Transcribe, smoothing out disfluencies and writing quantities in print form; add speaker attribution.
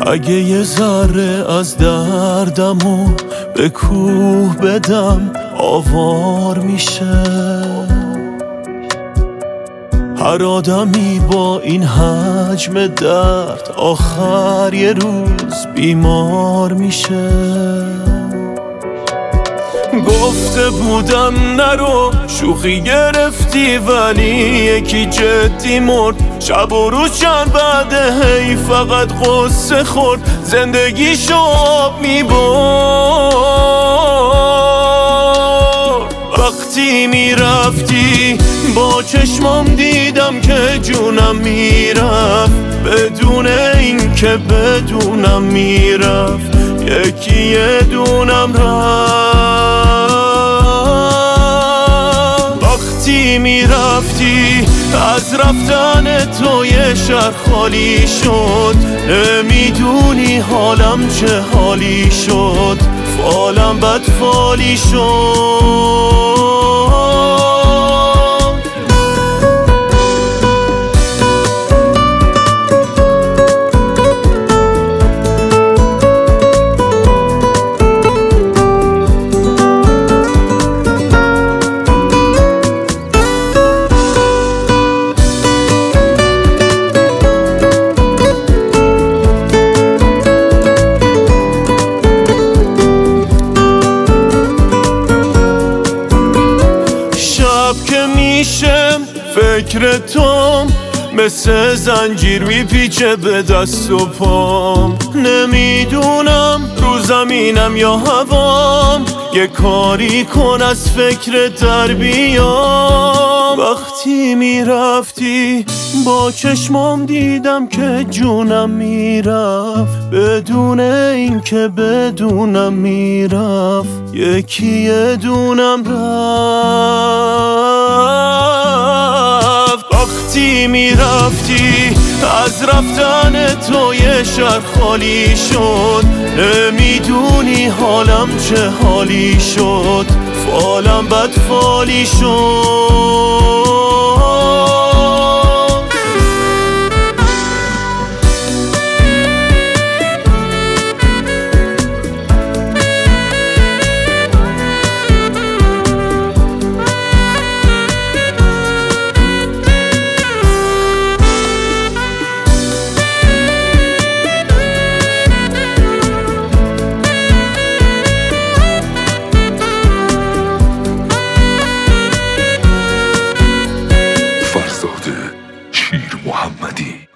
Speaker 1: اگه یه ذره از دردمو به کوه بدم آوار میشه. هر آدمی با این حجم درد آخر یه روز بیمار میشه. گفته بودم نرو، شوخی گرفتی ولی یکی جدی مرد. شب و روز چند بعده هی فقط قصه خورد، زندگیشو آب میبرد. وقتی میرفتی با چشمام دیدم که جونم میرفت، بدون این که بدونم میرفت یکی یه دونم رفت. وقتی میرفتی از رفتن تو یه شهر خالی شد، نمیدونی حالم چه حالی شد، فالم بد فالی شد. که میشم فکر توم، مثل زنجیر میپیچه به دست و پام. نمیدونم رو زمینم یا هوام، یه کاری کن از فکر در بیام. وقتی میرفتی با چشمام دیدم که جونم میرفت، بدون این که بدونم میرفت یکی یه دونم رفت. وقتی میرفتی از رفتن تو یه شهر خالی شد، نمیدونی حالم چه حالی شد، فالم بد فالی شد.
Speaker 2: شیر محمدی